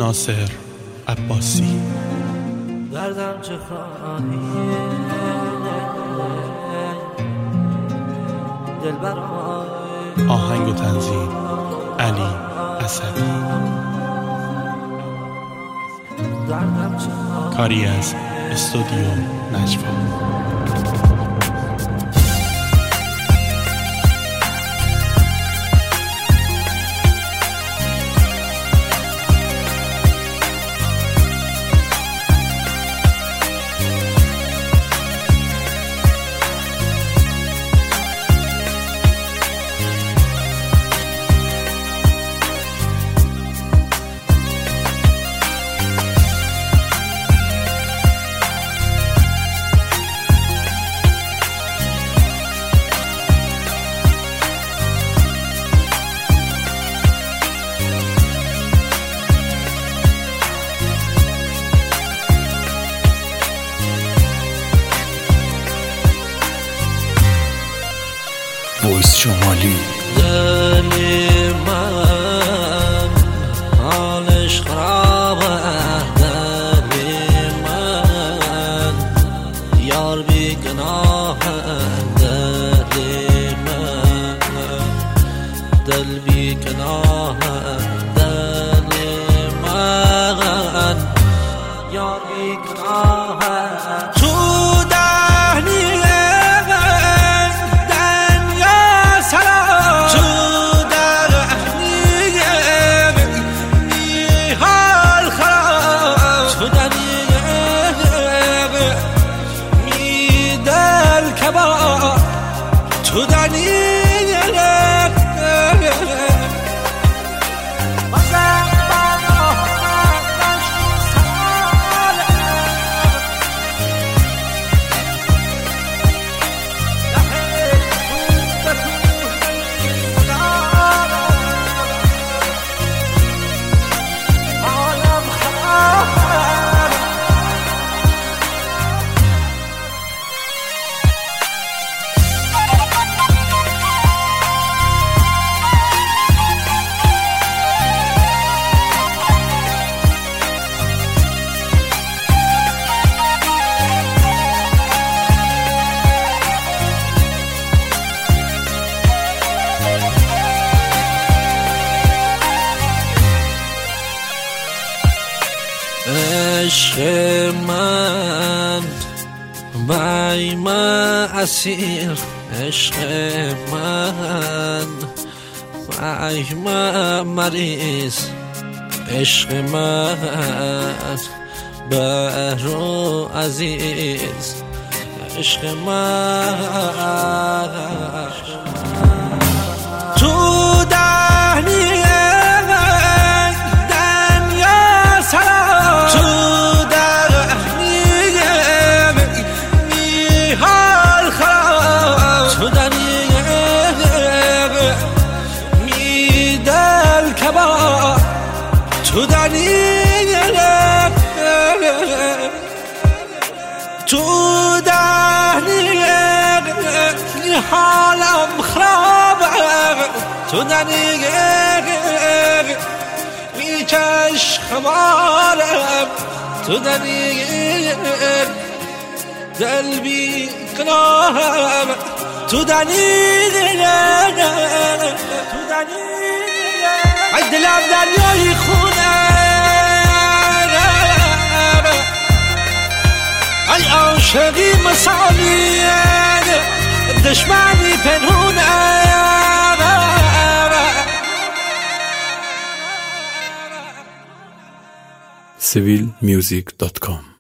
ناصر عباسی. دردم چه خواهی دلبرای. آهنگ و تنظیم علی اسدی. دردم چه خواهی. کاری از استودیو نجوا. وایس شمالی. دل من حالش خرابه، دل من یار بی گناهه، دل من دل بی گناهه، دل من یار بی گناهه. تو دنی عشق من بای من اسیر، عشق من بای من مریض، عشق من برو عزیز، عشق من تو دهنی تو دنی تو دهنی حالم خرابه، تو دنی میکش خمارم، تو دنی دل بی گناهم، تو دنی تو دنی ای دلم دریای خونه، ای عاشقی مثالی دشمنی پنهونه. civilmusic.com